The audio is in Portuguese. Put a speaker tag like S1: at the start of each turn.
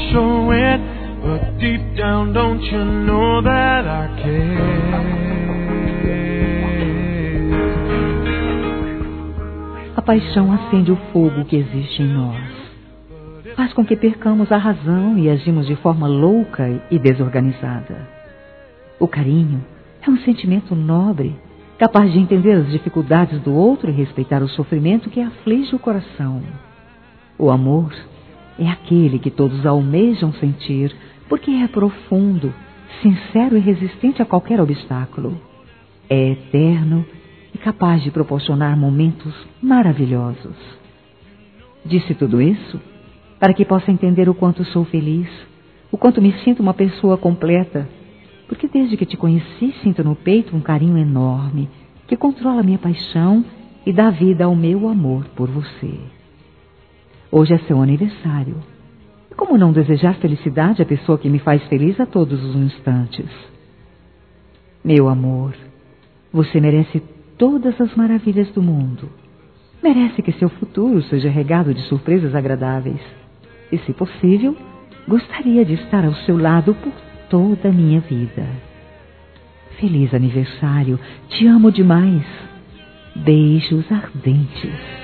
S1: show it, but deep down don't you know that I care?
S2: A paixão acende o fogo que existe em nós. Faz com que percamos a razão e agimos de forma louca e desorganizada. O carinho é um sentimento nobre, capaz de entender as dificuldades do outro e respeitar o sofrimento que aflige o coração. O amor é aquele que todos almejam sentir, porque é profundo, sincero e resistente a qualquer obstáculo. É eterno e capaz de proporcionar momentos maravilhosos. Disse tudo isso para que possa entender o quanto sou feliz, o quanto me sinto uma pessoa completa, porque desde que te conheci sinto no peito um carinho enorme que controla minha paixão e dá vida ao meu amor por você. Hoje é seu aniversário. E como não desejar felicidade à pessoa que me faz feliz a todos os instantes? Meu amor, você merece todas as maravilhas do mundo. Merece que seu futuro seja regado de surpresas agradáveis. E, se possível, gostaria de estar ao seu lado por toda a minha vida. Feliz aniversário, te amo demais. Beijos ardentes.